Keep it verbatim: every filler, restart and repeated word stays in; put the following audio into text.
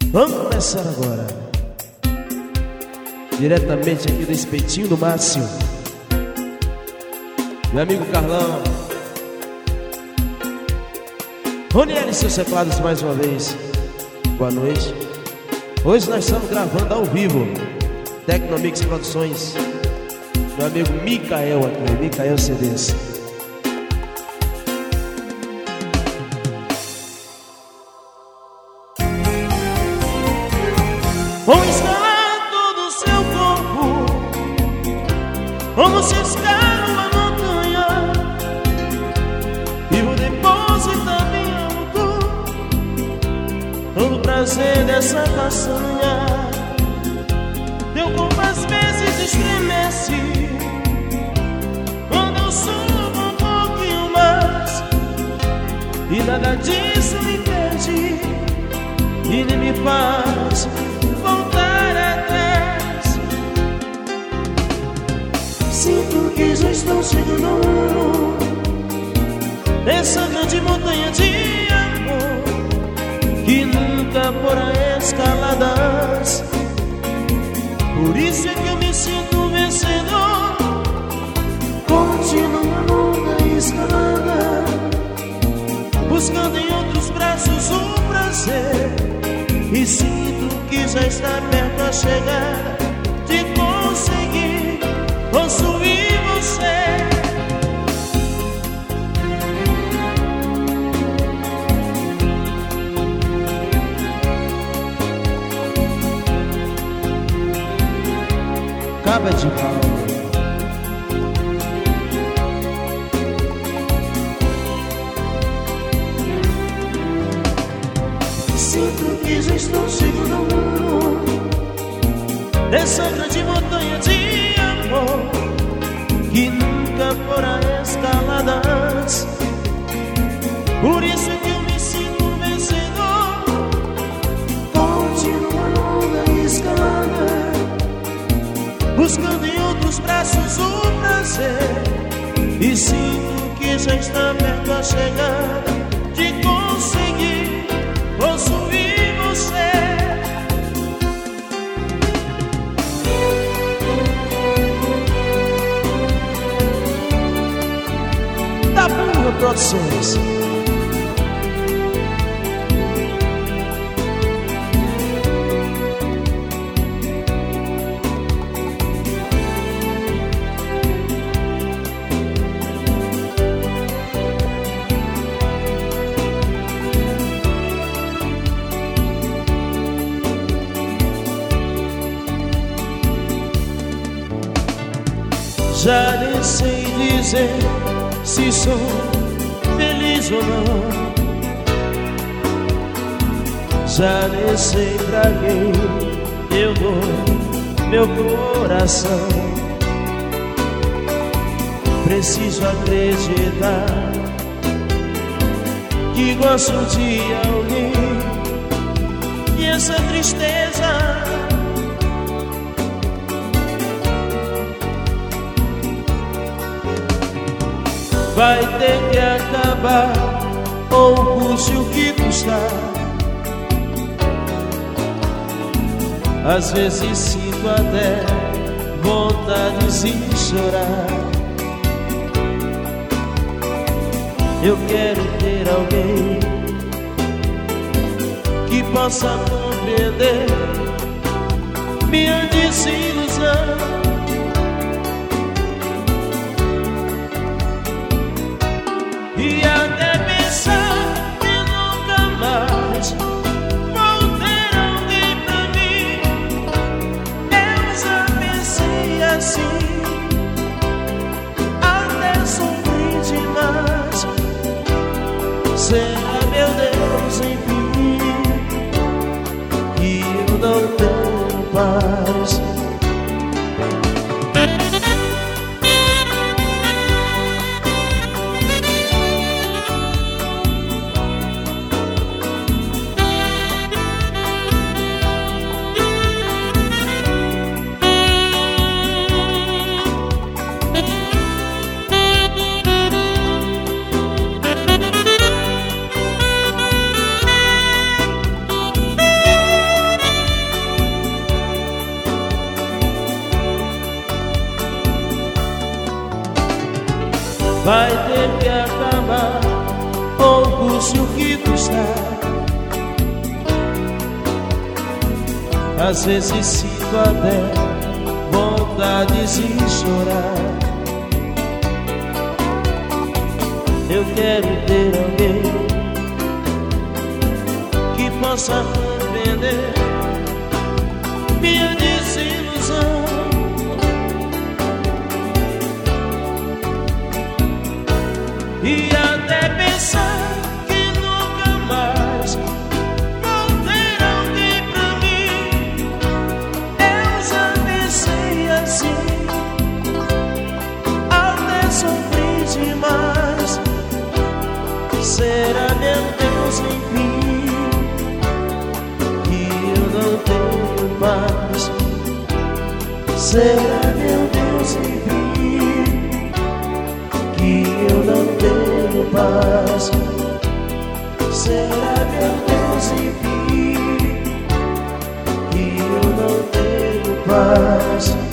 Vamos começar agora, diretamente aqui do Espetinho do Márcio, meu amigo Carlão. Ronieri, seus teclados mais uma vez. Boa noite. Hoje nós estamos gravando ao vivo, Tecnomix Produções. Meu amigo Micael aqui, Micael C Ds. Vou escalar todo o seu corpo, como se escala uma montanha, e vou depositar minha dor, todo o prazer dessa façanha. Teu corpo às vezes estremece quando eu subo um pouquinho mais, e nada disso me impede e nem me faz voltar atrás. Sinto que já estou chegando ao ouro dessa grande montanha de amor que nunca porá escaladas. Por isso é que eu me sinto vencedor. Continuo a longa escalada, buscando em outros braços o prazer, e sinto que já está perto a chegada de conseguir possuir você. Caba de pau. Sinto que já estou chegando ao muro dessa grande montanha de amor que nunca porá escaladas. Por isso é que eu me sinto vencedor. Continuo a longa escalada, buscando em outros braços o prazer, e sinto que já está perto a chegada de conseguir possuir você. Da Burra Produções. Já nem sei dizer se sou feliz ou não, já nem sei pra quem eu dou meu coração. Preciso acreditar que gosto de alguém, e essa tristeza vai ter que acabar, ou custe o que custar. Às vezes sinto até vontade de chorar. Eu quero ter alguém que possa compreender minha desilusão, e até pensar que nunca mais vou ter alguém pra mim. Eu já pensei assim, até sofri demais. Será, meu Deus, enfim, que eu não tenho paz? vai ter que acabar, ou custe o que custar. Às vezes sinto até vontade de chorar. Eu quero ter alguém que possa compreender minha desilusão e até pensar que nunca mais vou ter alguém pra mim. Eu já pensei assim, até sofri demais. Será, meu Deus, enfim, que eu não tenho paz? Será, meu Deus, enfim, que eu não tenho paz? Será, meu Deus, enfim, que eu não tenho paz?